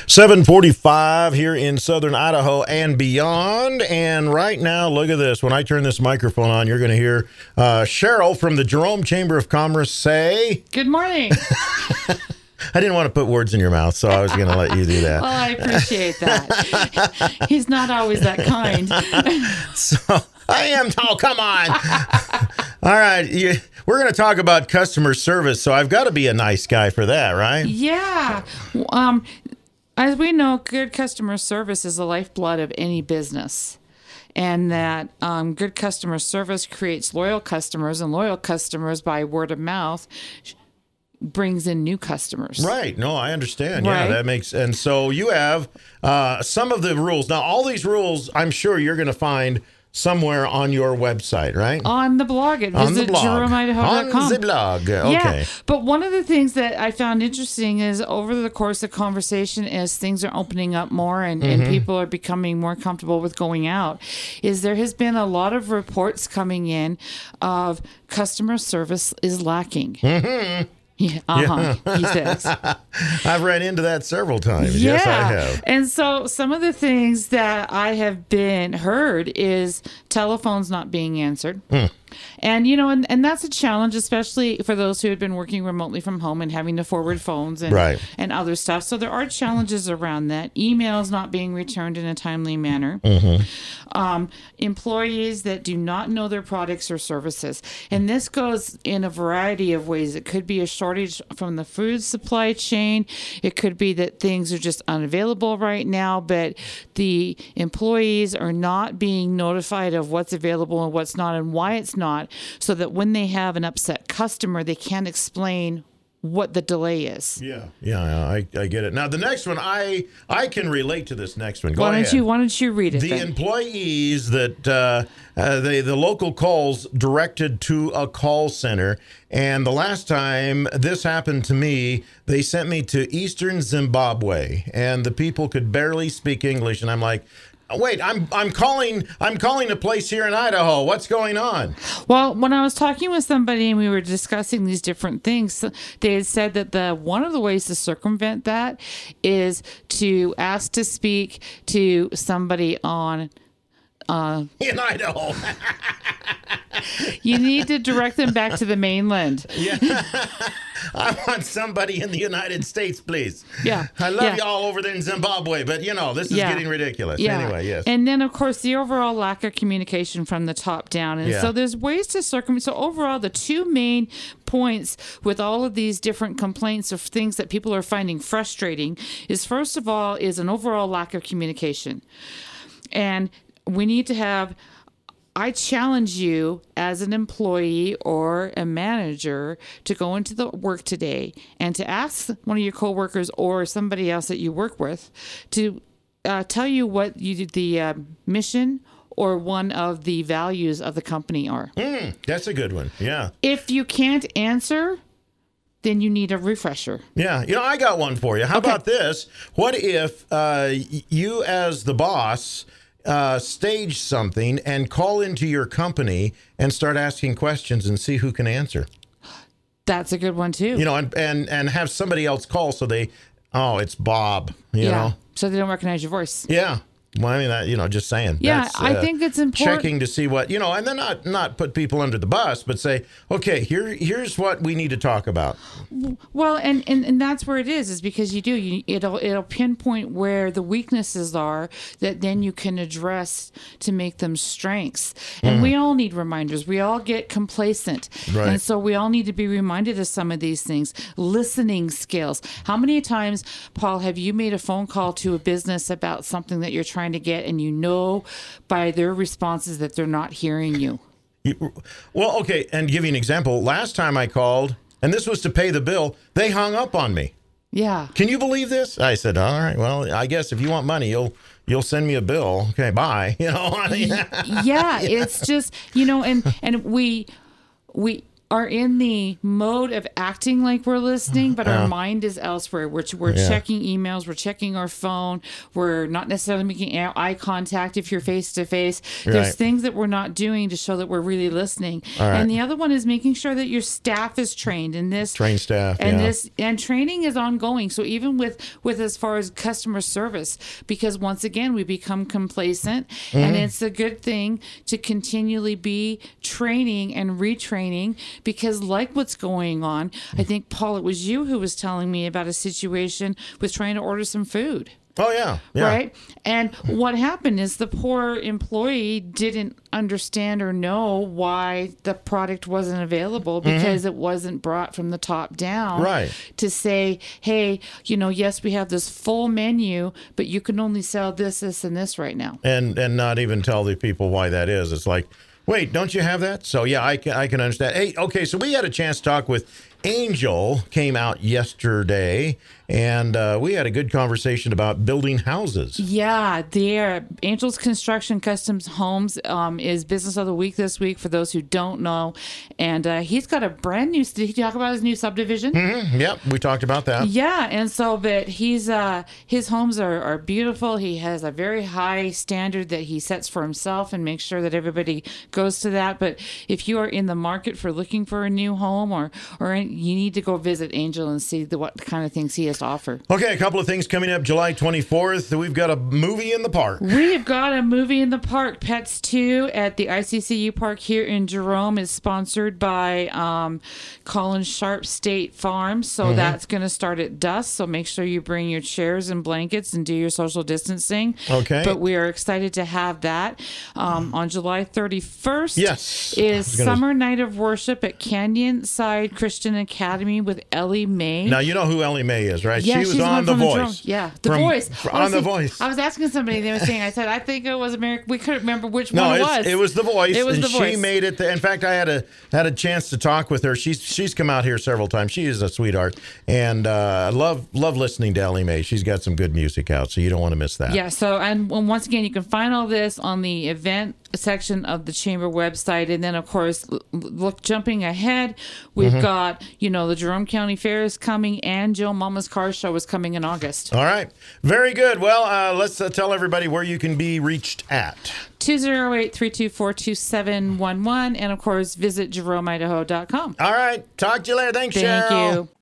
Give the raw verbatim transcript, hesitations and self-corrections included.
seven forty-five here in southern Idaho and beyond. And right now, look at this. When I turn this microphone on, you're going to hear uh, Cheryl from the Jerome Chamber of Commerce say, "Good morning." I didn't want to put words in your mouth, so I was going to let you do that. Well, I appreciate that. He's not always that kind. So I am. Oh, come on. All right. You, we're going to talk about customer service, so I've got to be a nice guy for that, right? Yeah. Um, as we know, good customer service is the lifeblood of any business. And that um, good customer service creates loyal customers, and loyal customers by word of mouth brings in new customers. Right. No, I understand. Right. Yeah, that makes. And so you have uh, some of the rules. Now, all these rules, I'm sure you're going to find somewhere on your website, right? On the blog at on the visit blog. jerome idaho dot com. On the blog. Okay. Yeah, but one of the things that I found interesting is over the course of conversation, as things are opening up more and, mm-hmm. and people are becoming more comfortable with going out, is there has been a lot of reports coming in of customer service is lacking. Mm-hmm. Yeah, uh-huh, yeah. He says. I've ran into that several times. Yeah. Yes, I have. And so some of the things that I have been heard is telephones not being answered. Hmm. And, you know, and, and that's a challenge, especially for those who have been working remotely from home and having to forward phones and, right. and other stuff. So there are challenges around that. Emails not being returned in a timely manner. Mm-hmm. Um, employees that do not know their products or services. And this goes in a variety of ways. It could be a shortage from the food supply chain. It could be that things are just unavailable right now, but the employees are not being notified of what's available and what's not and why it's not. Not, so that when they have an upset customer, they can't explain what the delay is. Yeah, yeah, I, I get it. Now, the next one, I I can relate to this next one. Go why ahead. Don't you, why don't you read it The then? employees that uh, uh, they, the local calls directed to a call center. And the last time this happened to me, they sent me to Eastern Zimbabwe. And the people could barely speak English. And I'm like, wait, I'm I'm calling I'm calling a place here in Idaho. What's going on? Well, when I was talking with somebody and we were discussing these different things, they had said that the one of the ways to circumvent that is to ask to speak to somebody on uh, in Idaho. You need to direct them back to the mainland. Yeah. I want somebody in the United States, please. Yeah. I love yeah. y'all over there in Zimbabwe, but, you know, this is yeah. getting ridiculous. Yeah. Anyway, yes. And then, of course, the overall lack of communication from the top down. And yeah. so there's ways to circumvent. So overall, the two main points with all of these different complaints of things that people are finding frustrating is, first of all, is an overall lack of communication. And we need to have... I challenge you as an employee or a manager to go into the work today and to ask one of your coworkers or somebody else that you work with to uh, tell you what you, the uh, mission or one of the values of the company are. Mm, that's a good one. Yeah. If you can't answer, then you need a refresher. Yeah. You know, I got one for you. How okay. about this? What if uh, you as the boss... Uh, stage something and call into your company and start asking questions and see who can answer. That's a good one too. You know, and and, and have somebody else call so they, oh, it's Bob. You yeah. know, so they don't recognize your voice. Yeah. Well, I mean, that, you know, just saying. Yeah, That's, I uh, think it's important. Checking to see what, you know, and then not not put people under the bus, but say, okay, here here's what we need to talk about. Well, and, and, and that's where it is, is because you do, you, it'll it'll pinpoint where the weaknesses are that then you can address to make them strengths. And mm. we all need reminders. We all get complacent. Right. And so we all need to be reminded of some of these things. Listening skills. How many times, Paul, have you made a phone call to a business about something that you're trying to get and you know by their responses that they're not hearing you? Well, okay, and give you an example. Last time I called, and this was to pay the bill, they hung up on me. Yeah. Can you believe this? I said, all right, well, I guess if you want money, you'll you'll send me a bill. Okay, bye. You know. Yeah, it's just, you know, and and we we are in the mode of acting like we're listening, but Yeah. our mind is elsewhere. We're, we're Yeah. checking emails, we're checking our phone, we're not necessarily making eye contact if you're face to face. There's Right. things that we're not doing to show that we're really listening. All right. And the other one is making sure that your staff is trained in this. Train staff, And yeah. this and training is ongoing. So even with with as far as customer service, because once again we become complacent, Mm-hmm. and it's a good thing to continually be training and retraining, because like what's going on, I think, Paul, it was you who was telling me about a situation with trying to order some food. Oh, yeah. Yeah. Right. And what happened is the poor employee didn't understand or know why the product wasn't available, because it wasn't brought from the top down. Right. To say, hey, you know, yes, we have this full menu, but you can only sell this, this, and this right now. And and not even tell the people why that is. It's like, wait, don't you have that? So, yeah, I can, I can understand. Hey, okay, so we had a chance to talk with Angel, came out yesterday, and uh, we had a good conversation about building houses. Yeah, there. Angels Construction Customs Homes um, is Business of the Week this week, for those who don't know. And uh, he's got a brand new, did he talk about his new subdivision? Mm-hmm. Yep, we talked about that. Yeah, and so, but he's, uh, his homes are, are beautiful. He has a very high standard that he sets for himself and makes sure that everybody goes to that. But if you are in the market for looking for a new home, or, or you need to go visit Angel and see the, what kind of things he has to offer. Okay, a couple of things coming up July twenty-fourth. We've got a movie in the park. We've got a movie in the park. Pets two at the I C C U Park here in Jerome is sponsored by um, Colin Sharp State Farm. So Mm-hmm. that's going to start at dusk. So make sure you bring your chairs and blankets and do your social distancing. Okay. But we are excited to have that. Um, on July thirty-first Yes. I is was gonna- Summer Night of Worship at Canyon Side Christian Academy with Ellie May. Now, you know who Ellie May is, right? Yeah, she was she's on one The from the Voice. Jerome. Yeah, The From- Voice. fr- I was on The think- Voice. I was asking somebody, they were saying, I said, I think it was American. We couldn't remember which No, one it it's, was. it was The Voice, It was and The she Voice. made it. The, in fact, I had a had a chance to talk with her. She's she's come out here several times. She is a sweetheart, and uh, I love love listening to Ellie Mae. She's got some good music out, so you don't want to miss that. Yeah, so, and and once again, you can find all this on the event section of the Chamber website. And then, of course, l- look, jumping ahead, we've Mm-hmm. got, you know, the Jerome County Fair is coming, and Joe Mama's Car Show is coming in August. All right, very good. Well, uh, let's uh, tell everybody where you can be reached at. two oh eight, three two four, two seven one one. And, of course, visit jerome idaho dot com. All right, talk to you later. Thanks, Thank Cheryl. you.